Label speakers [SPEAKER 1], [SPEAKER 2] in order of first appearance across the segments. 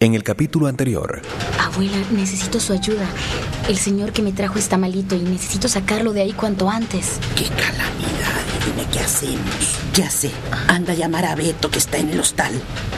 [SPEAKER 1] En el capítulo anterior...
[SPEAKER 2] Abuela, necesito su ayuda. El señor que me trajo está malito y necesito sacarlo de ahí cuanto antes.
[SPEAKER 3] ¡Qué calamidad! Dime qué hacemos. Ya sé, anda a llamar a Beto que está en el hostal.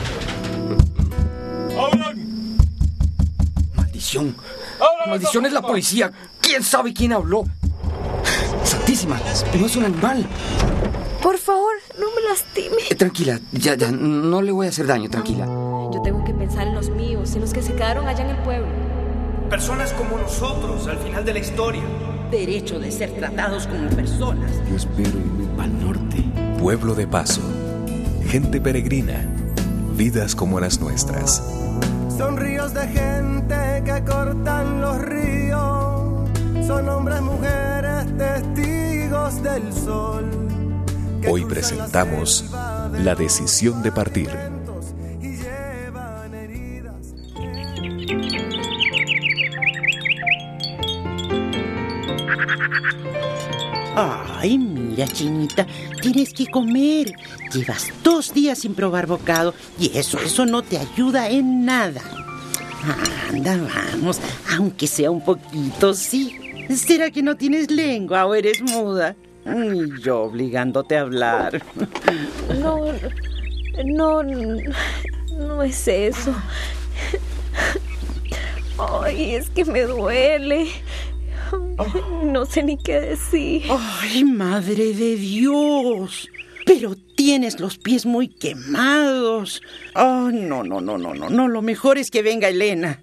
[SPEAKER 4] ¡Hablan!
[SPEAKER 5] ¡Maldición! ¡Maldición, es la policía! ¿Quién sabe quién habló? ¡Santísima! ¡No es un animal!
[SPEAKER 6] Por favor, no me lastime.
[SPEAKER 5] Tranquila, ya, no le voy a hacer daño, tranquila.
[SPEAKER 6] Yo tengo que pensar en los míos, en los que se quedaron allá en el pueblo.
[SPEAKER 4] Personas como nosotros, al final de la historia.
[SPEAKER 3] Derecho de ser tratados como personas.
[SPEAKER 5] Yo espero irme para el norte.
[SPEAKER 1] Pueblo de paso, gente peregrina, vidas como las nuestras.
[SPEAKER 7] Son ríos de gente que cortan los ríos. Son hombres, mujeres, testigos del sol.
[SPEAKER 1] Hoy presentamos La decisión de partir.
[SPEAKER 3] Ay, mira, Chinita, tienes que comer. Llevas 2 días sin probar bocado y eso no te ayuda en nada. Anda, vamos, aunque sea un poquito, sí. ¿Será que no tienes lengua o eres muda? Y yo obligándote a hablar.
[SPEAKER 6] No es eso. Ay, es que me duele. No sé ni qué decir.
[SPEAKER 3] Ay, madre de Dios. Pero tienes los pies muy quemados. Oh, no. Lo mejor es que venga Elena.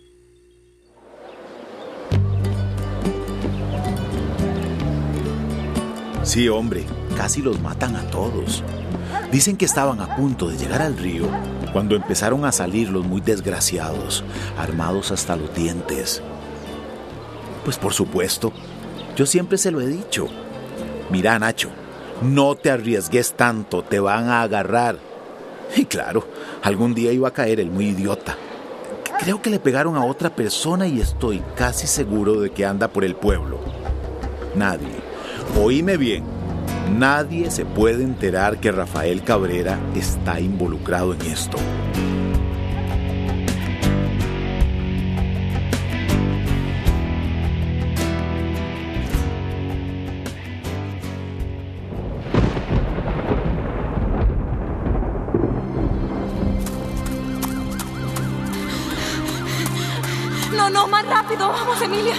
[SPEAKER 8] Sí, hombre, casi los matan a todos. Dicen que estaban a punto de llegar al río cuando empezaron a salir los muy desgraciados, armados hasta los dientes. Pues por supuesto, yo siempre se lo he dicho. Mira, Nacho, no te arriesgues tanto, te van a agarrar. Y claro, algún día iba a caer el muy idiota. Creo que le pegaron a otra persona y estoy casi seguro de que anda por el pueblo. Nadie, oíme bien, nadie se puede enterar que Rafael Cabrera está involucrado en esto.
[SPEAKER 6] No, más rápido, vamos, Emilia.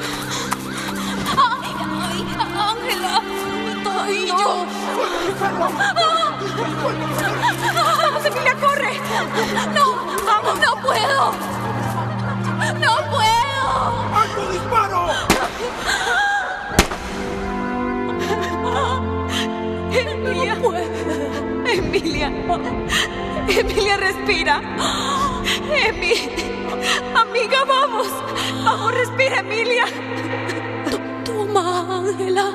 [SPEAKER 6] Ay, Ángela. Ay, yo. Vamos, Emilia, corre. No, vamos, no puedo. No puedo.
[SPEAKER 4] ¡Alto disparo!
[SPEAKER 6] Emilia. No puedo. Emilia, respira. Amiga, vamos, respira, Emilia. Toma, Ángela.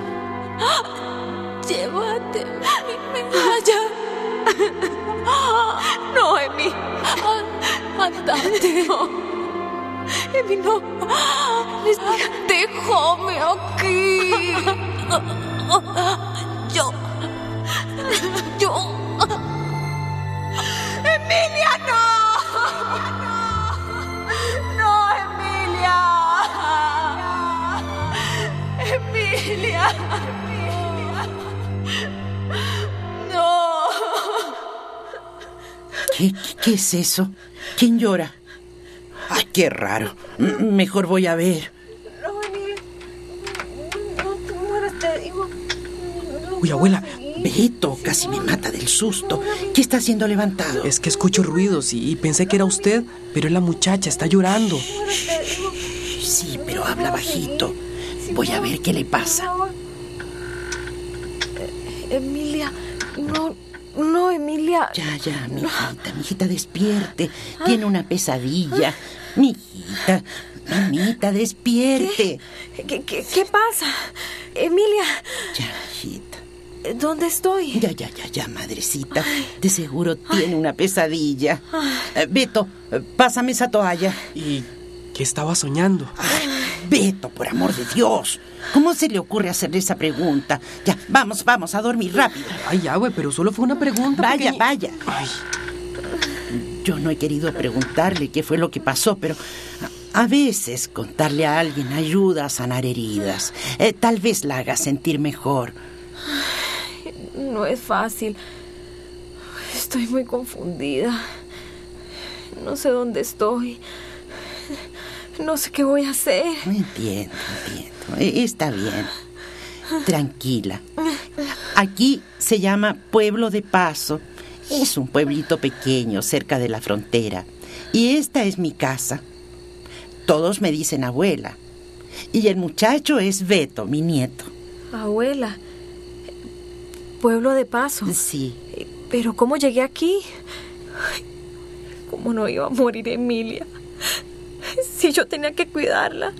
[SPEAKER 6] Llévate mi medalla. No, Emi. Andate. No. Emi, no. Respira. Déjame aquí. Yo. Emilia, no. Emilia. No.
[SPEAKER 3] ¿Qué es eso? ¿Quién llora? Ay, qué raro. Mejor voy a ver.
[SPEAKER 6] No, Emilia. No te mueras, te digo.
[SPEAKER 5] Uy, abuela.
[SPEAKER 3] Beto, casi me mata del susto. ¿Qué está haciendo levantado?
[SPEAKER 5] Es que escucho ruidos y pensé que era usted, pero es la muchacha, está llorando.
[SPEAKER 3] Sí, pero habla bajito. Voy a ver qué le pasa.
[SPEAKER 6] Emilia, no, Emilia.
[SPEAKER 3] Ya, mijita, despierte. Tiene una pesadilla. Mamita, despierte.
[SPEAKER 6] ¿Qué pasa? Emilia.
[SPEAKER 3] Ya, hijita.
[SPEAKER 6] ¿Dónde estoy?
[SPEAKER 3] Ya, madrecita. De seguro tiene una pesadilla. Beto, pásame esa toalla.
[SPEAKER 5] ¿Y qué estaba soñando?
[SPEAKER 3] Beto, por amor de Dios. ¿Cómo se le ocurre hacerle esa pregunta? Ya, vamos a dormir rápido.
[SPEAKER 5] Ay, ya, güey, pero solo fue una pregunta.
[SPEAKER 3] Vaya.
[SPEAKER 5] Ay.
[SPEAKER 3] Yo no he querido preguntarle qué fue lo que pasó, pero a veces contarle a alguien ayuda a sanar heridas. Tal vez la haga sentir mejor.
[SPEAKER 6] No es fácil. Estoy muy confundida. No sé dónde estoy. No sé qué voy a hacer.
[SPEAKER 3] Entiendo. Está bien. Tranquila. Aquí se llama Pueblo de Paso. Es un pueblito pequeño cerca de la frontera. Y esta es mi casa. Todos me dicen abuela. Y el muchacho es Beto, mi nieto.
[SPEAKER 6] Abuela. Pueblo de Paso.
[SPEAKER 3] Sí.
[SPEAKER 6] Pero ¿cómo llegué aquí? ¿Cómo no iba a morir Emilia? Si yo tenía que cuidarla.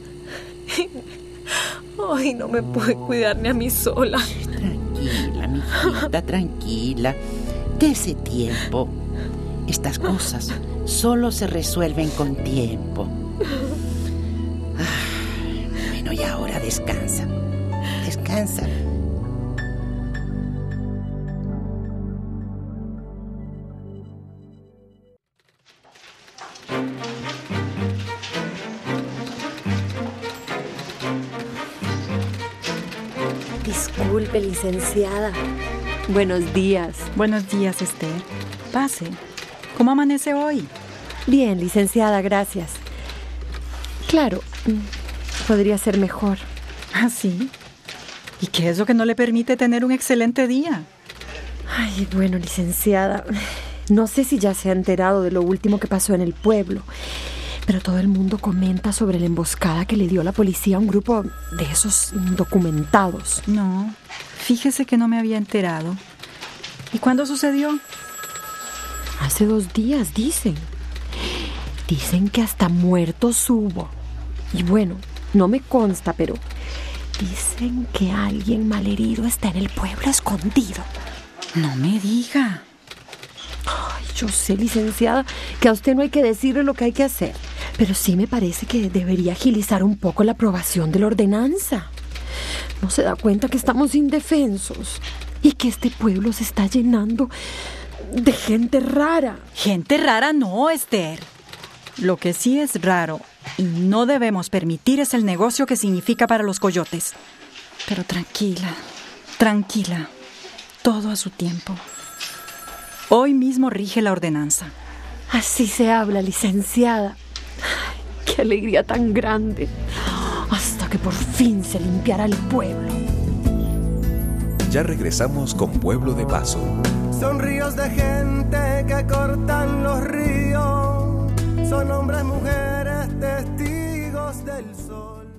[SPEAKER 6] Ay, no me pude cuidar ni a mí sola.
[SPEAKER 3] Tranquila, mijita, tranquila. Dese tiempo. Estas cosas solo se resuelven con tiempo. Bueno, y ahora descansa. Descansa.
[SPEAKER 9] Disculpe, licenciada. Buenos días.
[SPEAKER 10] Buenos días, Esther. Pase. ¿Cómo amanece hoy?
[SPEAKER 9] Bien, licenciada, gracias. Claro, podría ser mejor.
[SPEAKER 10] ¿Ah, sí? ¿Y qué es lo que no le permite tener un excelente día?
[SPEAKER 9] Ay, bueno, licenciada, no sé si ya se ha enterado de lo último que pasó en el pueblo, pero todo el mundo comenta sobre la emboscada que le dio la policía a un grupo de esos indocumentados.
[SPEAKER 10] No, fíjese que no me había enterado. ¿Y cuándo sucedió?
[SPEAKER 9] Hace 2 días, dicen. Dicen que hasta muertos hubo. Y bueno, no me consta, pero dicen que alguien malherido está en el pueblo escondido.
[SPEAKER 10] No me diga.
[SPEAKER 9] Ay, yo sé, licenciada, que a usted no hay que decirle lo que hay que hacer, pero sí me parece que debería agilizar un poco la aprobación de la ordenanza. ¿No se da cuenta que estamos indefensos y que este pueblo se está llenando de gente rara?
[SPEAKER 10] Gente rara no, Esther. Lo que sí es raro y no debemos permitir es el negocio que significa para los coyotes. Pero tranquila, tranquila. Todo a su tiempo. Hoy mismo rige la ordenanza.
[SPEAKER 9] Así se habla, licenciada. Ay, qué alegría tan grande. Hasta que por fin se limpiará el pueblo.
[SPEAKER 1] Ya regresamos con Pueblo de Paso.
[SPEAKER 7] Son ríos de gente que cortan los ríos. Son hombres, mujeres, testigos del sol.